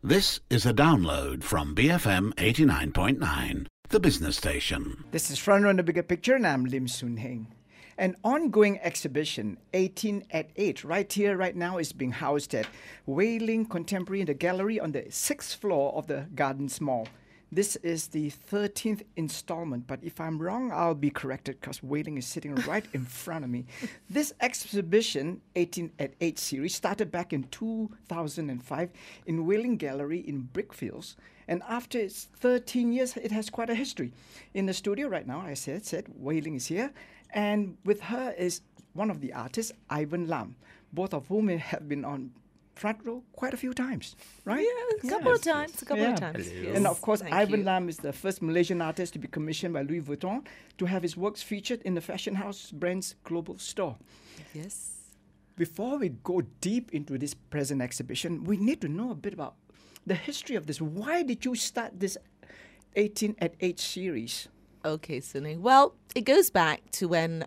This is a download from BFM 89.9, the business station. This is Front Row in the Bigger Picture, and I'm Lim Soon Heng. An ongoing exhibition, 18 at 8, right here, right now, is being housed at Wei Ling Contemporary in the gallery on the 6th floor of the Gardens Mall. This is the 13th installment, but if I'm wrong, I'll be corrected because Wei Ling is sitting right in front of me. This exhibition, 18 at 8 series, started back in 2005 in Wei Ling Gallery in Brickfields. And after its 13 years, it has quite a history. In the studio right now, I said Wei Ling is here. And with her is one of the artists, Ivan Lam, both of whom have been on Front Row quite a few times, right? Yeah, a couple of times. Yes. And of course, Ivan Lam is the first Malaysian artist to be commissioned by Louis Vuitton to have his works featured in the fashion house brand's global store. Yes. Before we go deep into this present exhibition, we need to know a bit about the history of this. Why did you start this 18 at 8 series? Okay, Sunny. Well, it goes back to when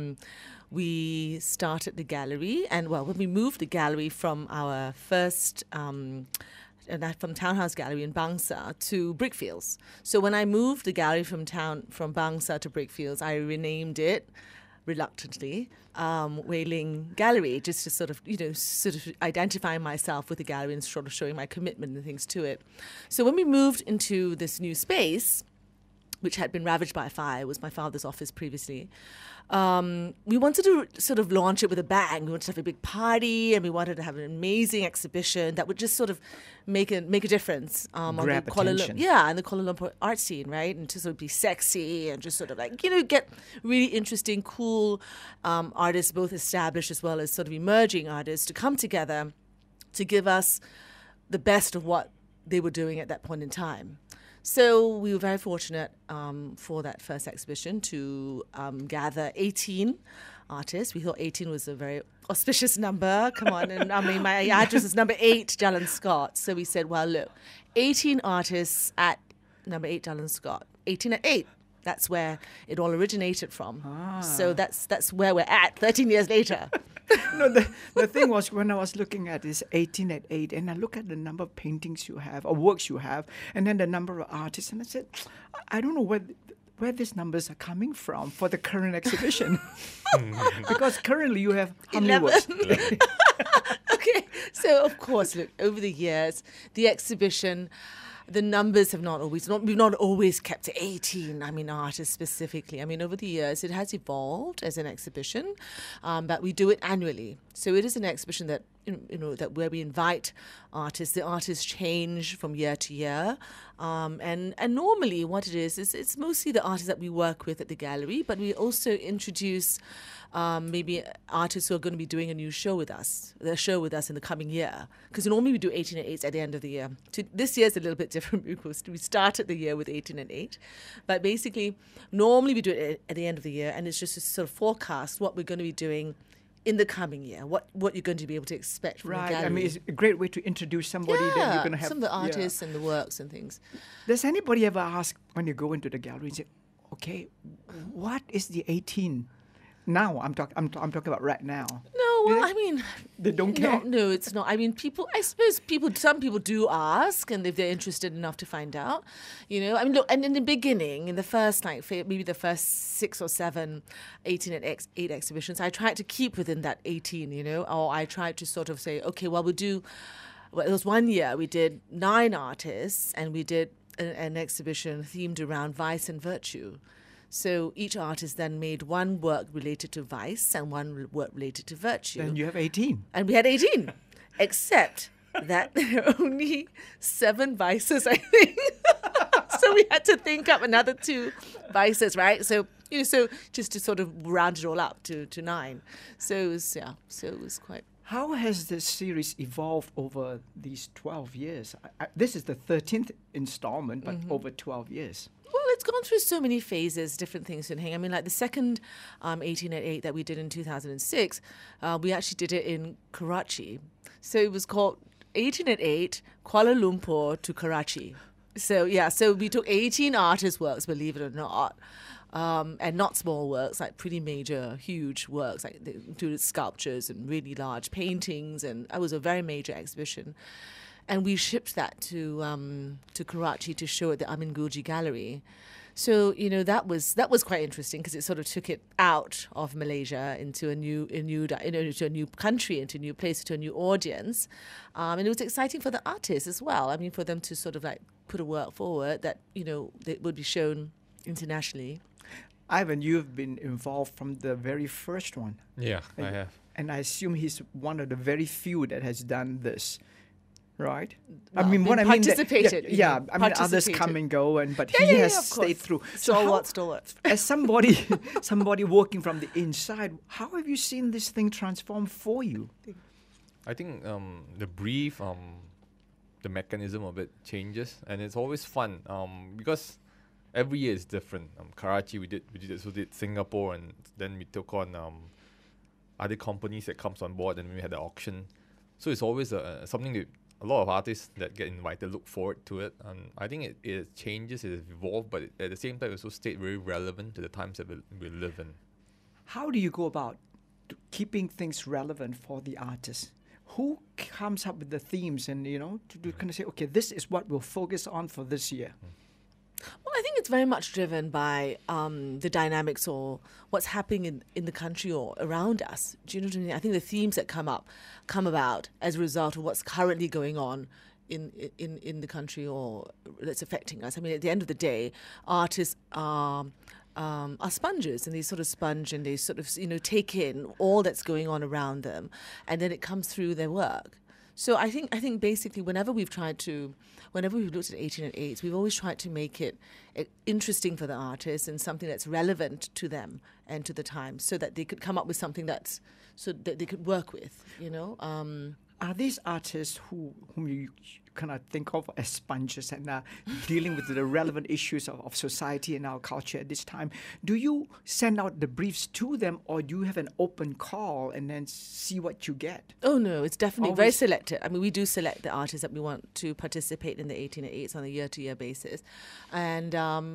we started the gallery, and when we moved the gallery from our first from Townhouse Gallery in Bangsar to Brickfields. So when I moved the gallery from Bangsar to Brickfields, I renamed it reluctantly Wei Ling Gallery, just to sort of identify myself with the gallery and sort of showing my commitment and things to it. So when we moved into this new space, which had been ravaged by a fire, was my father's office previously. We wanted to sort of launch it with a bang. We wanted to have a big party, and we wanted to have an amazing exhibition that would just sort of make a difference on the Kuala Lumpur, and the Kuala Lumpur art scene, right? And to sort of be sexy and just sort of get really interesting, cool artists, both established as well as sort of emerging artists, to come together to give us the best of what they were doing at that point in time. So we were very fortunate for that first exhibition to gather 18 artists. We thought 18 was a very auspicious number. Come on. And I mean, my address is number 8, Jalan Scott. So we said, well, look, 18 artists at number 8, Jalan Scott. 18 at 8. That's where it all originated from. So that's where we're at 13 years later. No, the thing was, when I was looking at this 18 at 8, and I look at the number of paintings you have, or works you have, and then the number of artists, and I said, I don't know where these numbers are coming from for the current exhibition. Because currently you have how many works? Okay, so of course, look, over the years, the exhibition, the numbers we've not always kept to 18, artists specifically. Over the years, it has evolved as an exhibition, but we do it annually. So it is an exhibition that, that where we invite artists. The artists change from year to year. And normally what it is it's mostly the artists that we work with at the gallery, but we also introduce maybe artists who are going to be doing a new show with us, in the coming year. Because normally we do 18 at 8 at the end of the year. This year is a little bit different because we started the year with 18 at 8. But basically, normally we do it at the end of the year, and it's just to sort of forecast what we're going to be doing in the coming year, what you're going to be able to expect from the gallery. It's a great way to introduce somebody that you're going to have. Some of the artists and the works and things. Does anybody ever ask when you go into the gallery and say, okay, what is the 18? Now, I'm talking about right now. No, well, they don't care. No, it's not. Some people do ask, and if they're interested enough to find out, look, and in the beginning, in the first, maybe the first 6 or 7, 18 at 8 exhibitions, I tried to keep within that 18, or I tried to sort of say, okay, well, it was one year we did 9 artists, and we did an exhibition themed around vice and virtue. So each artist then made one work related to vice and one work related to virtue. Then you have 18. And we had 18, except that there are only 7 vices, I think. So we had to think up another 2 vices, right? So just to sort of round it all up to 9. So it was quite. How has this series evolved over these 12 years? This is the 13th installment, but over 12 years. Well, it's gone through so many phases, different things. Like the second 18 at 8 that we did in 2006, we actually did it in Karachi. So it was called 18 at 8, Kuala Lumpur to Karachi. So we took 18 artist works, believe it or not, and not small works, like pretty major, huge works, like they included sculptures and really large paintings, and it was a very major exhibition. and we shipped that to Karachi to show at the Amin Gulji Gallery. So that was quite interesting because it sort of took it out of Malaysia into a new country, into a new place, to a new audience, and it was exciting for the artists as well. I mean, for them to sort of like put a work forward that that would be shown internationally. Ivan, you've been involved from the very first one. Yeah, I have. And I assume he's one of the very few that has done this, right? Well, I mean, what I mean, participated. I mean, others Participated. come and go, but Yeah, he yeah, has of course. stayed through. Stalwart. As somebody working from the inside, how have you seen this thing transform for you? I think the brief, the mechanism of it changes, and it's always fun because every year is different. Karachi, we did Singapore, and then we took on other companies that comes on board, and we had the auction. So it's always something that a lot of artists that get invited look forward to it. And I think it changes, it evolves, but at the same time, it also stayed very relevant to the times that we live in. How do you go about keeping things relevant for the artists? Who comes up with the themes and, to kind of say, okay, this is what we'll focus on for this year? Well, I think it's very much driven by the dynamics or what's happening in the country or around us. Do you know what I mean? I think the themes that come about as a result of what's currently going on in the country or that's affecting us. I mean, at the end of the day, artists are sponges, and they sort of sponge and they sort of take in all that's going on around them, and then it comes through their work. So I think basically whenever we've looked at 18 at 8, we've always tried to make it interesting for the artists and something that's relevant to them and to the time, so that they could come up with something that they could work with. Are these artists whom you kind of think of as sponges and are dealing with the relevant issues of society and our culture at this time? Do you send out the briefs to them, or do you have an open call and then see what you get? Oh, no, it's definitely Always. very selected. I mean, we do select the artists that we want to participate in the 18 at 8s on a year-to-year basis. And,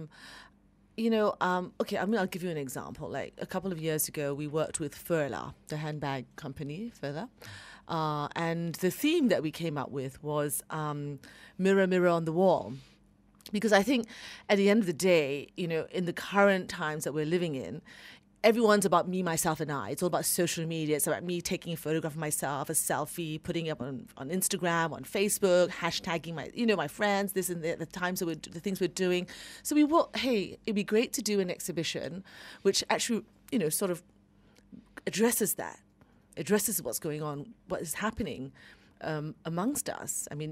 okay, I mean, I'll give you an example. Like a couple of years ago, we worked with Furla, the handbag company, Furla. And the theme that we came up with was Mirror, Mirror on the Wall. Because I think at the end of the day, in the current times that we're living in, everyone's about me, myself, and I. It's all about social media. It's about me taking a photograph of myself, a selfie, putting it up on Instagram, on Facebook, hashtagging my friends, this and the times that the things we're doing. So we thought, hey, it'd be great to do an exhibition which actually, sort of addresses what's going on, what is happening amongst us. I mean,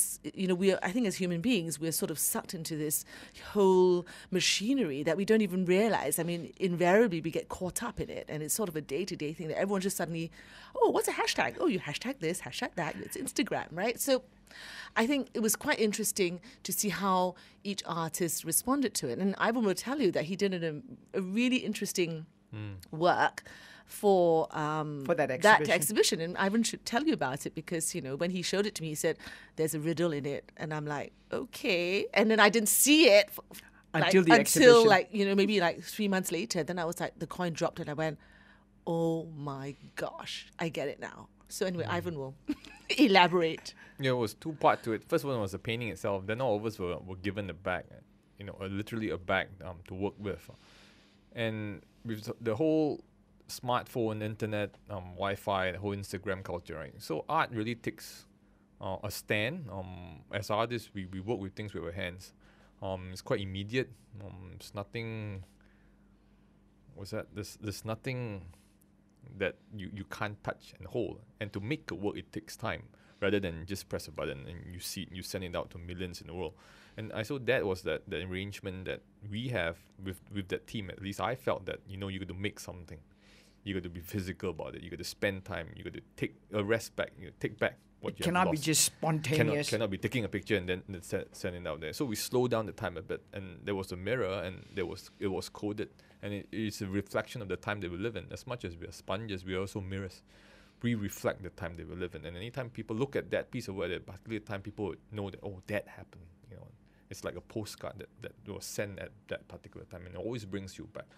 I think as human beings, we're sort of sucked into this whole machinery that we don't even realize. I mean, invariably we get caught up in it, and it's sort of a day-to-day thing that everyone just suddenly, oh, what's a hashtag? Oh, you hashtag this, hashtag that. It's Instagram, right? So I think it was quite interesting to see how each artist responded to it. And Ivan will tell you that he did a really interesting work for that exhibition. And Ivan should tell you about it because, when he showed it to me, he said, there's a riddle in it. And I'm like, okay. And then I didn't see it until exhibition. Maybe 3 months later. Then I was like, the coin dropped and I went, oh my gosh, I get it now. So anyway, Ivan will elaborate. Yeah, it was two parts to it. First one was the painting itself. Then all of us were given a bag, literally a bag to work with. And with the whole smartphone, internet, Wi-Fi, the whole Instagram culture, right? So art really takes a stand. As artists, we work with things with our hands. It's quite immediate. It's nothing. What's that? There's nothing that you can't touch and hold. And to make it work, it takes time, rather than just press a button and you send it out to millions in the world. And I saw that was the arrangement that we have with that team. At least I felt that you got to make something. You got to be physical about it. You got to spend time. You got to take a rest back. Take back what you have cannot lost. Be just spontaneous. Cannot be taking a picture and then send it out there. So we slowed down the time a bit, and there was a mirror, and it was coded, and it is a reflection of the time that we live in. As much as we are sponges, we are also mirrors. We reflect the time that we live in, and anytime people look at that piece of work at a particular time, people would know that that happened. It's like a postcard that was sent at that particular time, and it always brings you back.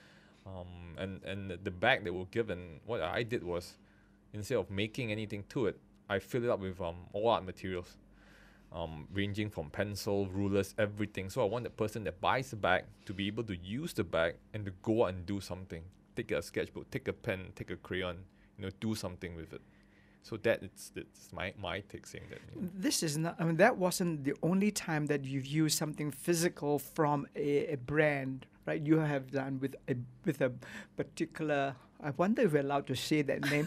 And the bag that we're given, what I did was, instead of making anything to it, I filled it up with all art materials. ranging from pencil, rulers, everything. So I want the person that buys the bag to be able to use the bag and to go out and do something. Take a sketchbook, take a pen, take a crayon, do something with it. So it's my take saying that. This is not. I mean, that wasn't the only time that you've used something physical from a brand, right? You have done with a particular. I wonder if we're allowed to say that name.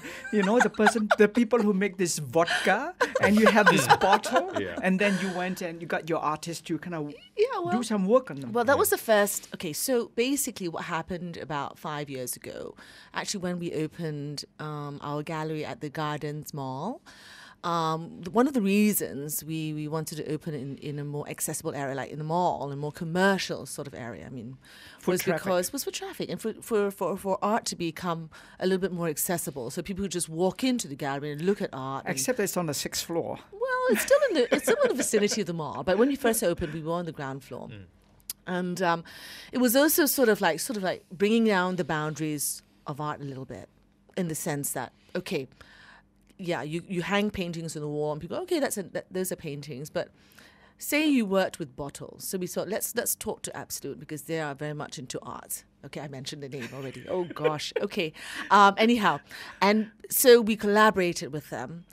The people who make this vodka, and you have this bottle, and then you went and you got your artist to kind of do some work on them. Well, that was the first. Okay, so basically what happened about 5 years ago, actually when we opened our gallery at the Gardens Mall, one of the reasons we wanted to open it in a more accessible area, like in the mall, a more commercial sort of area, was for traffic and for art to become a little bit more accessible. So people who just walk into the gallery and look at art. Except it's on the 6th floor. Well, it's still in the vicinity of the mall. But when we first opened, we were on the ground floor. And it was also sort of like bringing down the boundaries of art a little bit, in the sense that, okay, yeah, you hang paintings on the wall and people go, okay, those are paintings. But say you worked with bottles. So we thought, let's talk to Absolute, because they are very much into art. Okay, I mentioned the name already. Oh, gosh. Okay. Anyhow, and so we collaborated with them,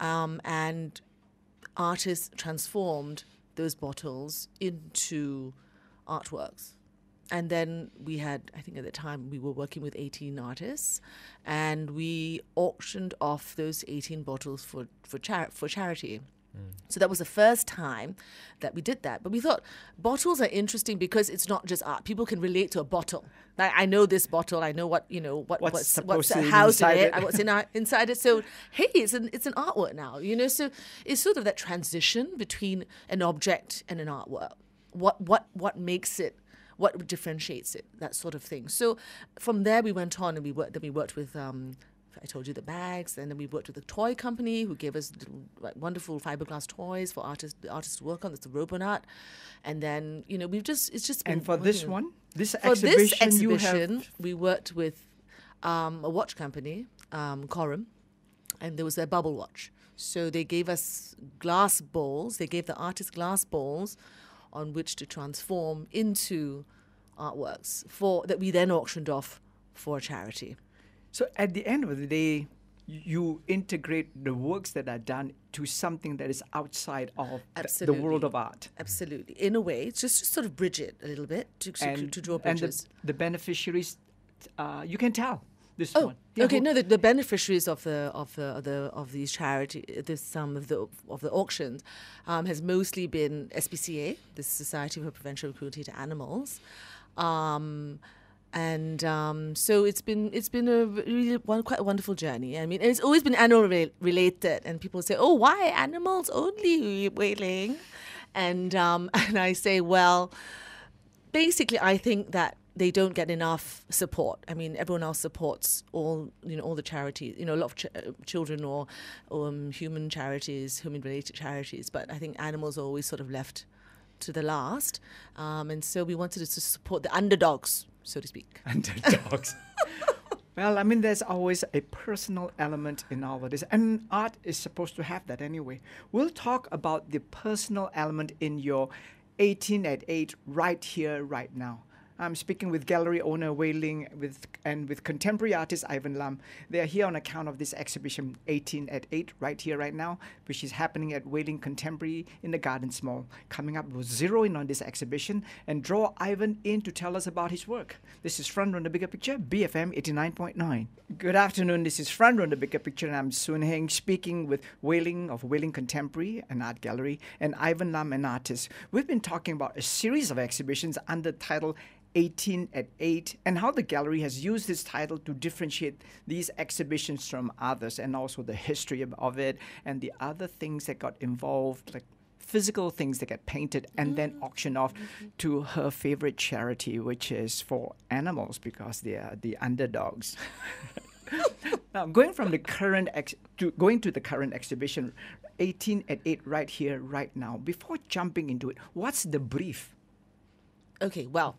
and artists transformed those bottles into artworks. And then we had, I think at the time, we were working with 18 artists, and we auctioned off those 18 bottles for charity. So that was the first time that we did that. But we thought bottles are interesting because it's not just art. People can relate to a bottle. Like, I know this bottle. I know what's housed in it. What's inside it. So hey, it's an artwork now. So it's sort of that transition between an object and an artwork. What makes it? What differentiates it? That sort of thing. So from there we went on and we worked with. I told you the bags, and then we worked with a toy company who gave us wonderful fiberglass toys for the artists to work on. It's the Robonaut, and then it's just been. And for this exhibition, we worked with a watch company, Corum, and there was their bubble watch. So they gave us glass bowls. They gave the artists glass bowls on which to transform into artworks that we then auctioned off for a charity. So at the end of the day, you integrate the works that are done to something that is outside of the world of art. Absolutely. In a way, it's just to sort of bridge it a little bit, to draw bridges. And the beneficiaries, you can tell. This one. Yeah, okay. No, the beneficiaries of these charity, of the auctions, has mostly been SPCA, the Society for Prevention of Cruelty to Animals, so it's been a really quite a wonderful journey. I mean, it's always been animal related, and people say, "Oh, why animals only, Wei Ling?" And I say, well, basically, I think that they don't get enough support. I mean, everyone else supports all the charities, a lot of children or human charities, human-related charities. But I think animals are always sort of left to the last. And so we wanted to support the underdogs, so to speak. Underdogs. Well, I mean, there's always a personal element in all of this. And art is supposed to have that anyway. We'll talk about the personal element in your 18 at 8 right here, right now. I'm speaking with gallery owner Wei Ling with contemporary artist Ivan Lam. They are here on account of this exhibition 18 at 8 right here, right now, which is happening at Wei Ling Contemporary in the Gardens Mall. Coming up, we'll zero in on this exhibition and draw Ivan in to tell us about his work. This is Front Row The Bigger Picture, BFM 89.9. Good afternoon, this is Front Row The Bigger Picture, and I'm Soon Heng speaking with Wei Ling of Wei Ling Contemporary, an art gallery, and Ivan Lam, an artist. We've been talking about a series of exhibitions under the title 18 at 8, and how the gallery has used this title to differentiate these exhibitions from others, and also the history of it, and the other things that got involved, like physical things that get painted and then auctioned off to her favorite charity, which is for animals, because they are the underdogs. Now, going to the current exhibition, 18 at 8 right here, right now. Before jumping into it, what's the brief? Okay, well,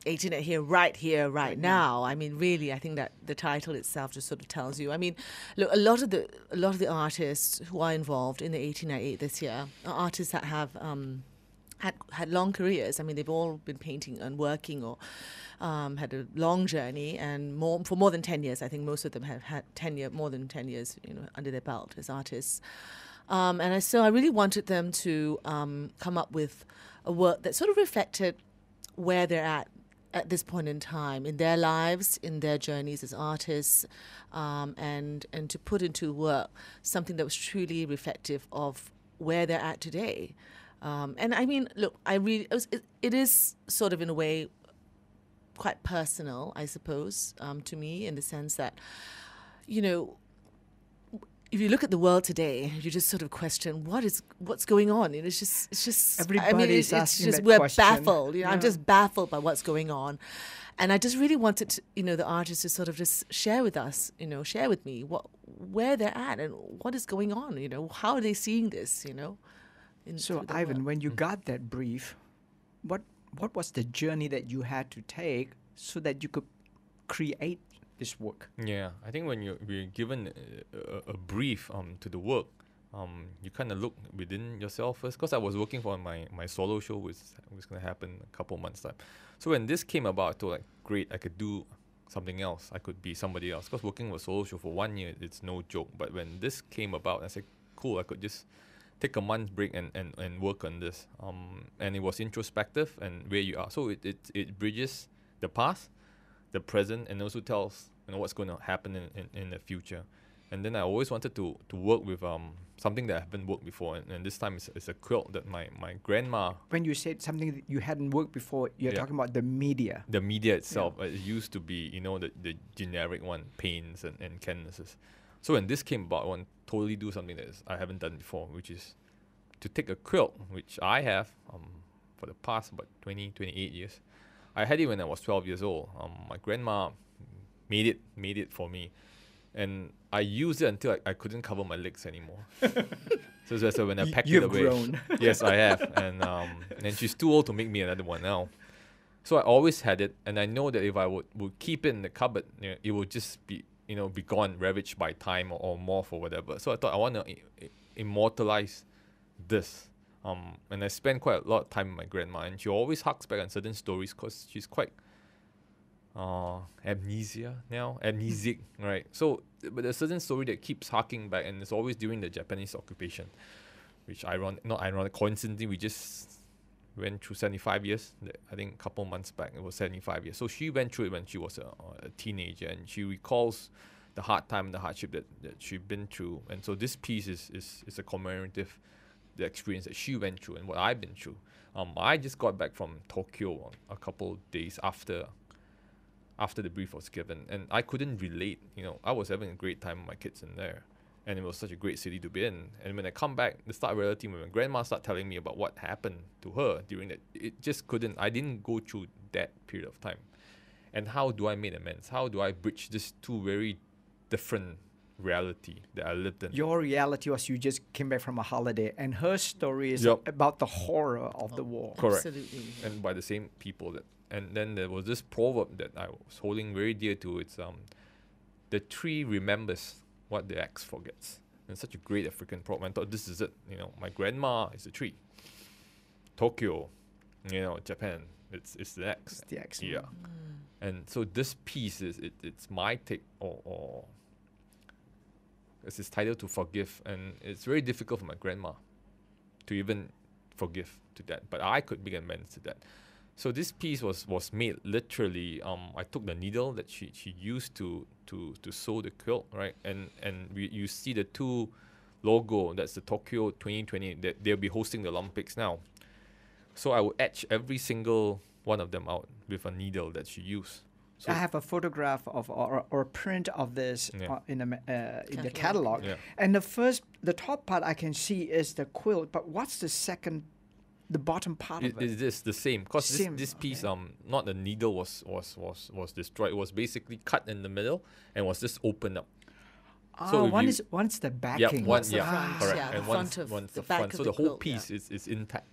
18 here, right now. I mean, really, I think that the title itself just sort of tells you. I mean, look, a lot of the artists who are involved in the 1888 this year are artists that have had long careers. I mean, they've all been painting and working or had a long journey, and for more than 10 years. I think most of them have had more than 10 years, under their belt as artists. So I really wanted them to come up with a work that sort of reflected where they're at this point in time in their lives, in their journeys as artists, and to put into work something that was truly reflective of where they're at today. And I mean, look, it is sort of in a way quite personal, I suppose, to me, in the sense that, if you look at the world today, you just sort of question what's going on. It's just. Everybody's asking that we're question. baffled. I'm just baffled by what's going on, and I just really wanted to, the artists to sort of just share with us, share with me where they're at and what is going on. How are they seeing this? So, Ivan, when you got that brief, what was the journey that you had to take so that you could create this work? Yeah, I think when we're given a brief to the work, you kind of look within yourself first. Because I was working for my solo show, which was going to happen a couple months time. So when this came about, I thought, like, great, I could do something else. I could be somebody else. Because working with a solo show for 1 year, it's no joke. But when this came about, I said, cool, I could just take a month's break and work on this. And it was introspective and where you are. So it bridges the past, the present, and also tells what's going to happen in the future. And then I always wanted to work with something that I haven't worked before, and this time it's a quilt that my grandma. When you said something that you hadn't worked before, you're talking about the media. The media itself. It used to be the generic one, paints and canvases. So when this came about, I want to totally do something that I haven't done before, which is to take a quilt, which I have for the past about 28 years. I had it when I was 12 years old. My grandma made it for me, and I used it until I couldn't cover my legs anymore. So when I packed it away, grown. Yes, I have, and she's too old to make me another one now. So I always had it, and I know that if I would keep it in the cupboard, it would just be be gone, ravaged by time or moth or whatever. So I thought I want to immortalize this. And I spent quite a lot of time with my grandma, and she always harks back on certain stories because she's quite amnesic, right? So, but there's a certain story that keeps harking back, and it's always during the Japanese occupation, which not ironic, coincidentally, we just went through 75 years. I think a couple months back, it was 75 years. So she went through it when she was a teenager, and she recalls the hard time and the hardship that she'd been through. And so this piece is a commemorative the experience that she went through and what I've been through. I just got back from Tokyo a couple days after the brief was given, and I couldn't relate. I was having a great time with my kids in there, and it was such a great city to be in. And when I come back, the start of reality, when my grandma started telling me about what happened to her during that, it just couldn't. I didn't go through that period of time. And how do I make amends? How do I bridge these two very different reality that I lived in? Your reality was you just came back from a holiday, and her story is about the horror of the war. Correct. Absolutely. And by the same people. And then there was this proverb that I was holding very dear to. It's the tree remembers what the axe forgets. And such a great African proverb. I thought, this is it. My grandma is a tree. Tokyo, Japan, it's the axe. It's the axe. Yeah. And so this piece it's my take or it's titled To Forgive, and it's very difficult for my grandma to even forgive to that, but I could make amends to that. So this piece was made literally. I took the needle that she used to sew the quilt, right, and you see the two logo. That's the Tokyo 2020. That they'll be hosting the Olympics now. So I would etch every single one of them out with a needle that she used. So I have a photograph of or a print of this in the catalog. Yeah. And the top part I can see is the quilt, but what's the bottom part of it? It is the same, because this piece, not the needle was destroyed. It was basically cut in the middle and was just opened up. So one's the backing. Yeah, One's the yeah, front, correct. yeah, And the one's front of the the back front. of So the the whole quilt, piece is intact.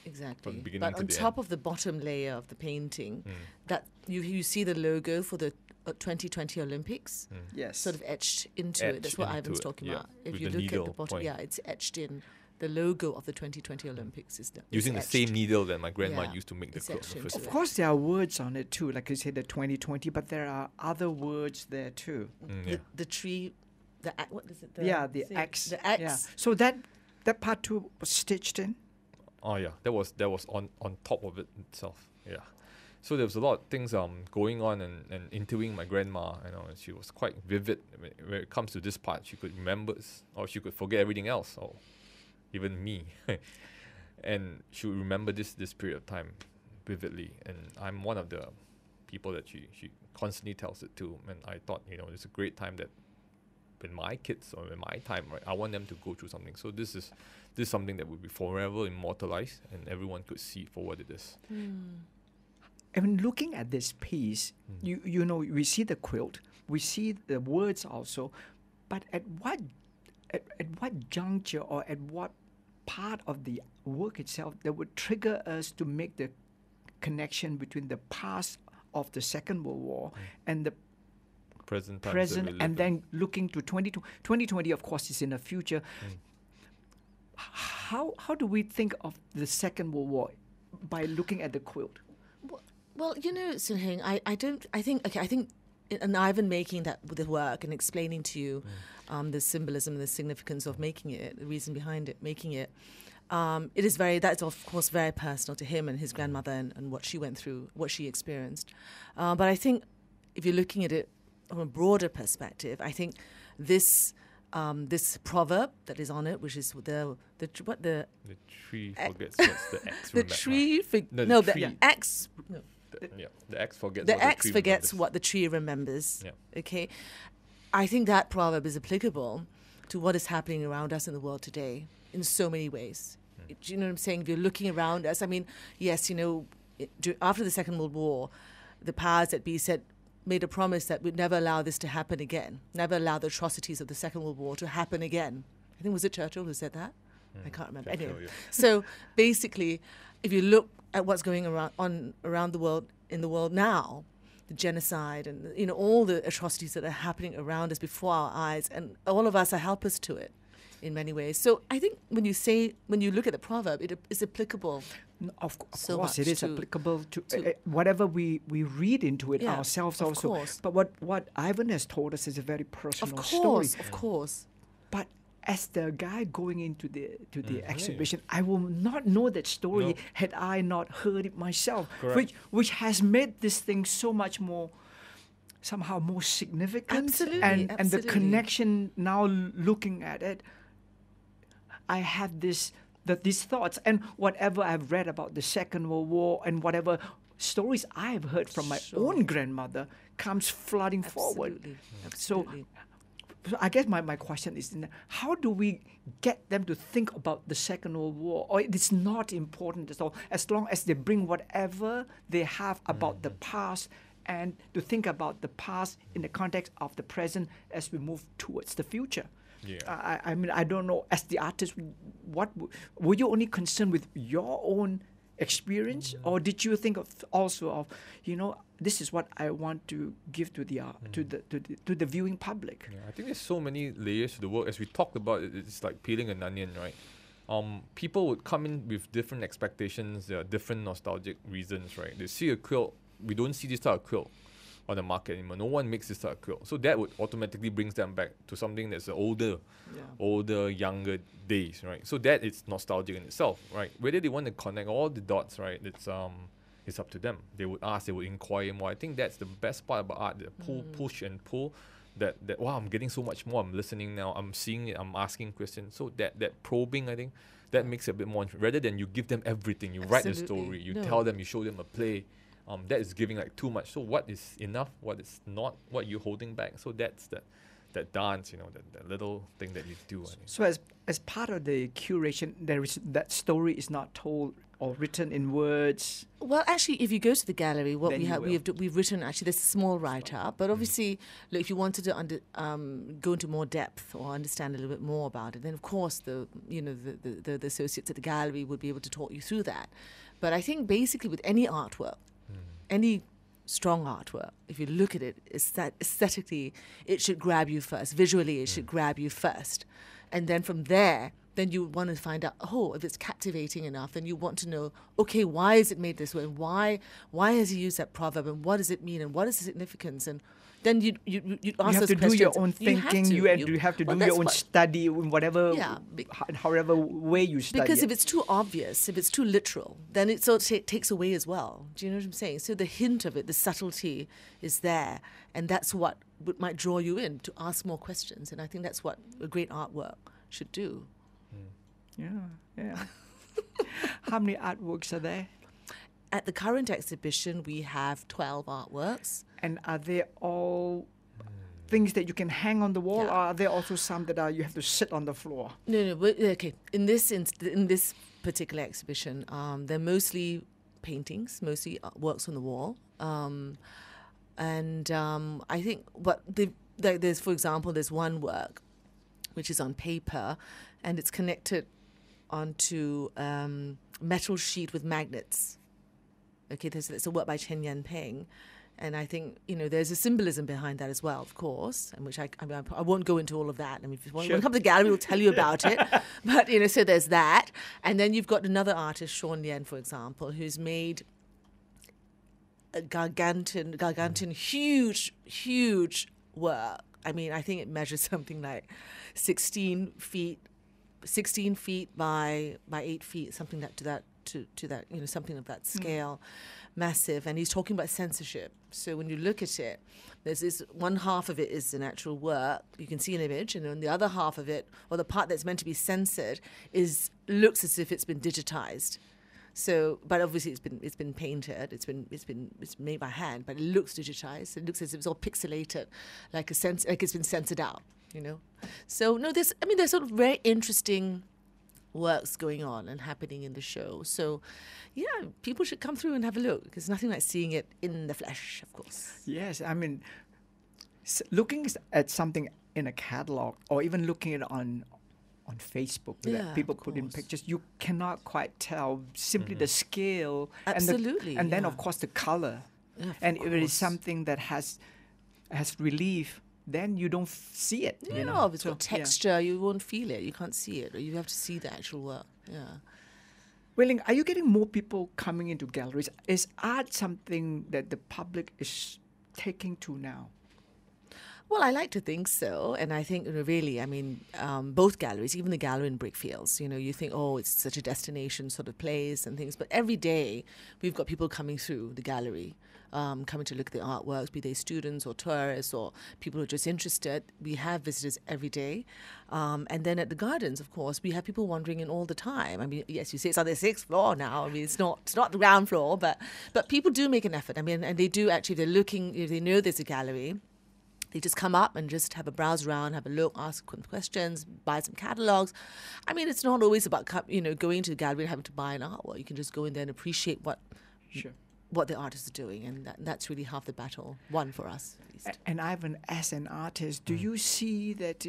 Exactly. beginning But to on the top end. of the bottom layer of the painting, that you see the logo for the 2020 Olympics Yes. sort of etched into it. That's Etched what into Ivan's it, talking yeah, about. If with you the look at the needle bottom, point. yeah, it's etched in. The logo of the 2020 Olympics is Using the etched. same needle that my grandma Yeah, used to make the it's quilt in etched the first into Of place. course, there are words on it too, like you said, the 2020, but there are other words there too. Yeah. The tree, what is it? The thing? X. The X. Yeah. So that part too was stitched in. Oh yeah, that was on top of it itself. Yeah. So there was a lot of things going on and interviewing my grandma, and she was quite vivid when it comes to this part. She could remember or she could forget everything else, or even me. And she would remember this period of time vividly. And I'm one of the people that she constantly tells it to. And I thought, it's a great time that when my kids or in my time, right, I want them to go through something. So this is something that will be forever immortalized, and everyone could see it for what it is. And looking at this piece, you know, we see the quilt, we see the words also, but at what juncture or at what part of the work itself that would trigger us to make the connection between the past of the Second World War and the Present times that present, we live and in. then looking to 2020, of course, is in the future. How do we think of the Second World War by looking at the quilt? Well, Sun Heng, I think and Ivan making the work and explaining to you the symbolism and the significance of making it, the reason behind it, making it, that's of course very personal to him and his grandmother and what she went through, what she experienced. But I think if you're looking at it from a broader perspective, I think this proverb that is on it, which is the tree forgets what's the X. the remember. tree No, the no tree- the X no. The X forgets. The what X tree forgets remembers. what the tree remembers. Yeah. Okay, I think that proverb is applicable to what is happening around us in the world today in so many ways. Do you know what I'm saying? If you're looking around us, I mean, yes, after the Second World War, the powers that be made a promise that we'd never allow this to happen again, never allow the atrocities of the Second World War to happen again. I think was it Churchill who said that? I can't remember. Churchill, Anyway, yeah. so basically, if you look at what's going around the world in the world now, the genocide and all the atrocities that are happening around us before our eyes, and all of us are helpless to it in many ways. So I think when you look at the proverb, it is applicable. Of So course, it much is to- applicable to to- whatever we read into it Yeah, ourselves of also. course. But what Ivan has told us is a very personal Of story. course. But as the guy going into the exhibition, I will not know that story No. had I not heard it myself, Correct. which has made this thing so much more, somehow more significant. Absolutely, and the absolutely. connection now looking at it, I have these thoughts, and whatever I've read about the Second World War and whatever stories I've heard from my Sure. own grandmother comes flooding forward. Absolutely. So I guess my question is, how do we get them to think about the Second World War? Or it's not important at all, as long as they bring whatever they have about the past and to think about the past in the context of the present as we move towards the future. Yeah. I mean, I don't know, as the artist, were you only concerned with your own experience, or did you think also of, this is what I want to give to the to the viewing public? Yeah, I think there's so many layers to the work. As we talked about, it's like peeling an onion, right? People would come in with different expectations. There are different nostalgic reasons, right? They see a quilt. We don't see this type of quilt on the market anymore. No one makes this type of quilt. So that would automatically brings them back to something that's older, younger days, right? So that is nostalgic in itself, right? Whether they want to connect all the dots, right? It's up to them. They would ask, they would inquire more. I think that's the best part about art, the push and pull. That wow, I'm getting so much more. I'm listening now. I'm seeing it. I'm asking questions. So that probing, I think, that makes it a bit more rather than you give them everything. You write the Absolutely. story. You No. tell them. You show them a play. That is giving like too much. So what is enough? What is not? What you're holding back? So that's that dance. That little thing that you do. I think. So as part of the curation, there is that story is not told or written in words? Well, actually, if you go to the gallery, what Then we you have, will. we've written actually there's a small write-up, but obviously, look, if you wanted to go into more depth or understand a little bit more about it, then of course the associates at the gallery would be able to talk you through that. But I think basically with any artwork, any strong artwork, if you look at it aesthetically, it should grab you first. Visually, it should grab you first, and then from there. Then you want to find out, if it's captivating enough, then you want to know, okay, why is it made this way? And why has he used that proverb? And what does it mean? And what is the significance? And then you ask You have those to questions. do your own You have thinking. to. You have to Well, do that's your own what- study in whatever, Yeah, however way you study Because it. if it's too obvious, if it's too literal, then it sort of takes away as well. Do you know what I'm saying? So the hint of it, the subtlety is there. And that's what might draw you in to ask more questions. And I think that's what a great artwork should do. Yeah. How many artworks are there? At the current exhibition, we have 12 artworks. And are they all things that you can hang on the wall, Yeah. or are there also some that you have to sit on the floor? No. Okay. In this particular exhibition, they're mostly paintings, mostly works on the wall, and I think there's, for example, there's one work which is on paper, and it's connected onto metal sheet with magnets. Okay, there's a work by Chen Yanping. And I think, there's a symbolism behind that as well, of course, and which I won't go into all of that. I mean, if you want to come to the gallery, we'll tell you about it. But, so there's that. And then you've got another artist, Sean Lien, for example, who's made a gargantuan, huge work. I mean, I think it measures something like 16 feet by 8 feet, something to that, something of that scale. Massive. And he's talking about censorship. So when you look at it, there's this one half of it is an actual work. You can see an image, and then the other half of it, or the part that's meant to be censored, looks as if it's been digitized. So, but obviously it's been painted. It's made by hand, but it looks digitized. It looks as if it's all pixelated, like it's been censored out. So no, there's sort of very interesting works going on and happening in the show. So, yeah, people should come through and have a look, because nothing like seeing it in the flesh, of course. Yes, I mean, looking at something in a catalog, or even looking at it on Facebook, Yeah, that people of put in course. pictures, you cannot quite tell simply the scale. Absolutely, And then, yeah. of course, the color. Yeah, of And if it is course. something that has relief, then you don't see it. you know. If it's got So, yeah. texture, you won't feel it. You can't see it. Or you have to see the actual work. Yeah. Wei Ling, are you getting more people coming into galleries? Is art something that the public is taking to now? Well, I like to think so. And I think, really, I mean, both galleries, even the gallery in Brickfields, you think, it's such a destination sort of place and things. But every day, we've got people coming through the gallery, coming to look at the artworks, be they students or tourists or people who are just interested. We have visitors every day. And then at the gardens, of course, we have people wandering in all the time. I mean, yes, you say it's on the 6th floor now. I mean, it's not the ground floor, but people do make an effort. I mean, and they do actually, if they're looking, if they know there's a gallery, they just come up and just have a browse around, have a look, ask questions, buy some catalogs. I mean, it's not always about going to the gallery and having to buy an artwork. You can just go in there and appreciate what the artists are doing, and that's really half the battle won for us, at least. And Ivan, as an artist, do you see that,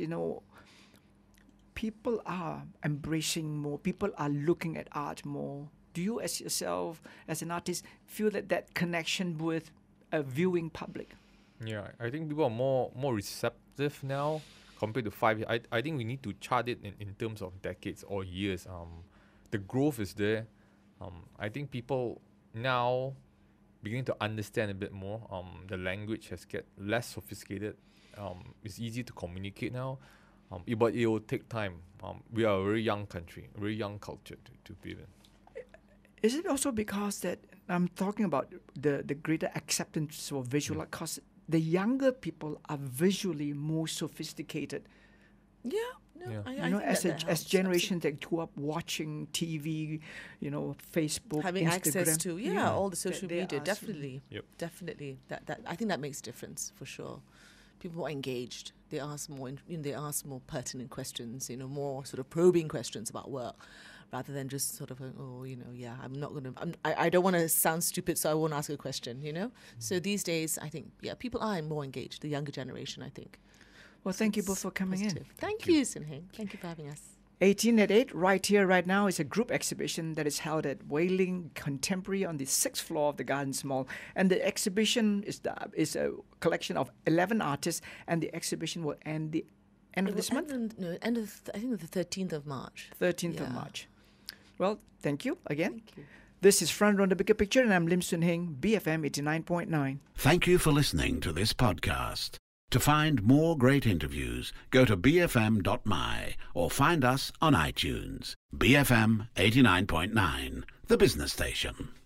people are embracing more, people are looking at art more? Do you, as yourself, as an artist, feel that connection with a viewing public? Yeah, I think people are more receptive now compared to 5 years. I think we need to chart it in terms of decades or years. The growth is there. I think people now beginning to understand a bit more. The language has get less sophisticated. It's easy to communicate now. But it will take time. We are a very young country, a very young culture to be in. Is it also because that I'm talking about the greater acceptance for visual art? Because the younger people are visually more sophisticated. Yeah. No, Yeah. I You know, think as that a helps, generations that grew up watching TV, Facebook, having Instagram, access to all the social they media, are definitely. Yep. Definitely. That I think that makes a difference for sure. People are engaged. They ask more. They ask more pertinent questions. More sort of probing questions about work, rather than just sort of, I'm not going to, I don't want to sound stupid, so I won't ask a question, So these days, I think, people are more engaged, the younger generation, I think. Well, thank you both for coming in. Thank you, Sin Heng. Thank you for having us. 18 at 8, right here, right now, is a group exhibition that is held at Wei Ling Contemporary on the 6th floor of the Gardens Mall. And the exhibition is a collection of 11 artists, and the exhibition will end the end of this month? I think the 13th of March. 13th of March. Well, thank you again. Thank you. This is Front Row the Bigger Picture, and I'm Lim Soon Heng, BFM 89.9. Thank you for listening to this podcast. To find more great interviews, go to bfm.my or find us on iTunes. BFM 89.9, the business station.